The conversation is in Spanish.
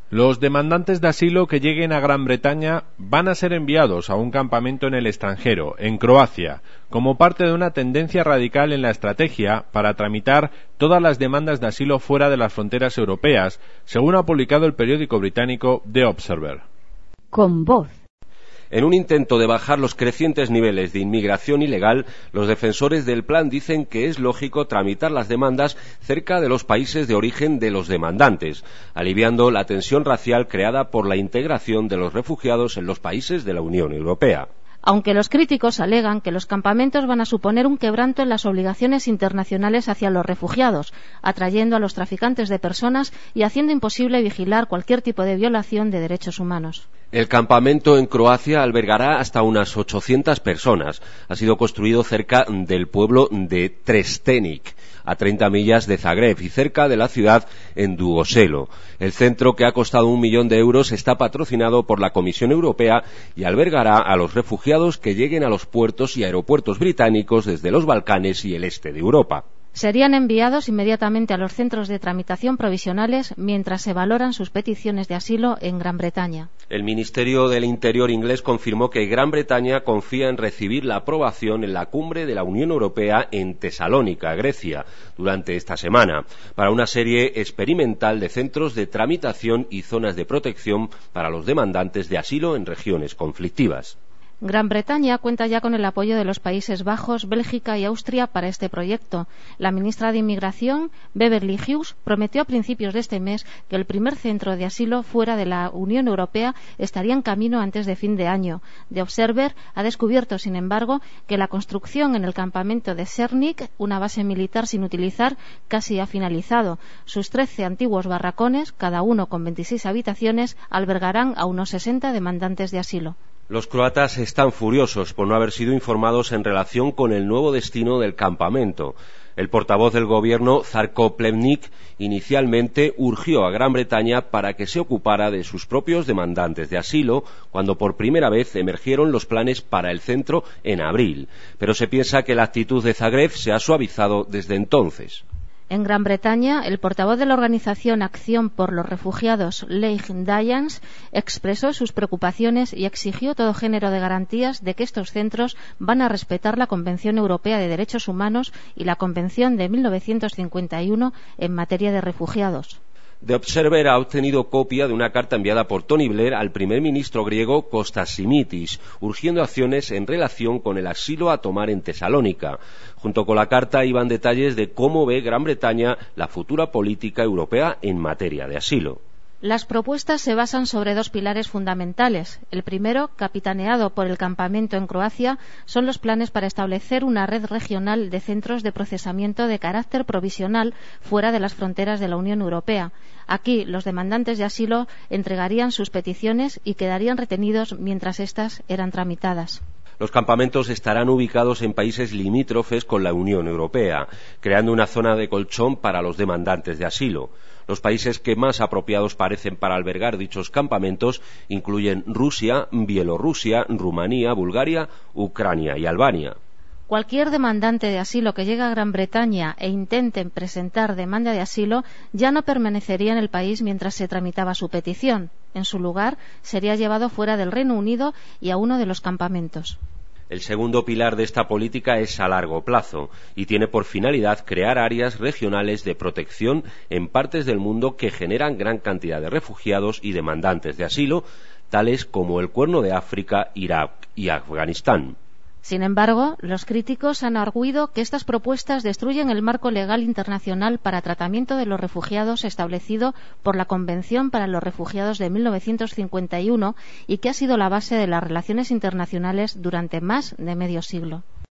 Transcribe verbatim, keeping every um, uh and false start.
Los demandantes de asilo que lleguen a Gran Bretaña van a ser enviados a un campamento en el extranjero, en Croacia, como parte de una tendencia radical en la estrategia para tramitar todas las demandas de asilo fuera de las fronteras europeas, según ha publicado el periódico británico The Observer. Con voz. En un intento de bajar los crecientes niveles de inmigración ilegal, los defensores del plan dicen que es lógico tramitar las demandas cerca de los países de origen de los demandantes, aliviando la tensión racial creada por la integración de los refugiados en los países de la Unión Europea. Aunque los críticos alegan que los campamentos van a suponer un quebranto en las obligaciones internacionales hacia los refugiados, atrayendo a los traficantes de personas y haciendo imposible vigilar cualquier tipo de violación de derechos humanos. El campamento en Croacia albergará hasta unas ochocientas personas. Ha sido construido cerca del pueblo de Trstenik, a treinta millas de Zagreb y cerca de la ciudad en Duoselo. El centro, que ha costado un millón de euros, está patrocinado por la Comisión Europea y albergará a los refugiados que lleguen a los puertos y aeropuertos británicos desde los Balcanes y el este de Europa. Serían enviados inmediatamente a los centros de tramitación provisionales mientras se valoran sus peticiones de asilo en Gran Bretaña. El Ministerio del Interior inglés confirmó que Gran Bretaña confía en recibir la aprobación en la cumbre de la Unión Europea en Tesalónica, Grecia, durante esta semana, para una serie experimental de centros de tramitación y zonas de protección para los demandantes de asilo en regiones conflictivas. Gran Bretaña cuenta ya con el apoyo de los Países Bajos, Bélgica y Austria para este proyecto. La ministra de Inmigración, Beverly Hughes, prometió a principios de este mes que el primer centro de asilo fuera de la Unión Europea estaría en camino antes de fin de año. The Observer ha descubierto, sin embargo, que la construcción en el campamento de Cernik, una base militar sin utilizar, casi ha finalizado. Sus trece antiguos barracones, cada uno con veintiséis habitaciones, albergarán a unos sesenta demandantes de asilo. Los croatas están furiosos por no haber sido informados en relación con el nuevo destino del campamento. El portavoz del gobierno, Žarko Plevnik, inicialmente urgió a Gran Bretaña para que se ocupara de sus propios demandantes de asilo, cuando por primera vez emergieron los planes para el centro en abril. Pero se piensa que la actitud de Zagreb se ha suavizado desde entonces. En Gran Bretaña, el portavoz de la organización Acción por los Refugiados, Leigh Dyans, expresó sus preocupaciones y exigió todo género de garantías de que estos centros van a respetar la Convención Europea de Derechos Humanos y la Convención de mil novecientos cincuenta y uno en materia de refugiados. The Observer ha obtenido copia de una carta enviada por Tony Blair al primer ministro griego Kostas Simitis, urgiendo acciones en relación con el asilo a tomar en Tesalónica. Junto con la carta iban detalles de cómo ve Gran Bretaña la futura política europea en materia de asilo. Las propuestas se basan sobre dos pilares fundamentales. El primero, capitaneado por el campamento en Croacia, son los planes para establecer una red regional de centros de procesamiento de carácter provisional fuera de las fronteras de la Unión Europea. Aquí, los demandantes de asilo entregarían sus peticiones y quedarían retenidos mientras éstas eran tramitadas. Los campamentos estarán ubicados en países limítrofes con la Unión Europea, creando una zona de colchón para los demandantes de asilo. Los países que más apropiados parecen para albergar dichos campamentos incluyen Rusia, Bielorrusia, Rumanía, Bulgaria, Ucrania y Albania. Cualquier demandante de asilo que llegue a Gran Bretaña e intente presentar demanda de asilo ya no permanecería en el país mientras se tramitaba su petición. En su lugar, sería llevado fuera del Reino Unido y a uno de los campamentos. El segundo pilar de esta política es a largo plazo y tiene por finalidad crear áreas regionales de protección en partes del mundo que generan gran cantidad de refugiados y demandantes de asilo, tales como el Cuerno de África, Irak y Afganistán. Sin embargo, los críticos han arguido que estas propuestas destruyen el marco legal internacional para tratamiento de los refugiados establecido por la Convención para los Refugiados de mil novecientos cincuenta y uno y que ha sido la base de las relaciones internacionales durante más de medio siglo.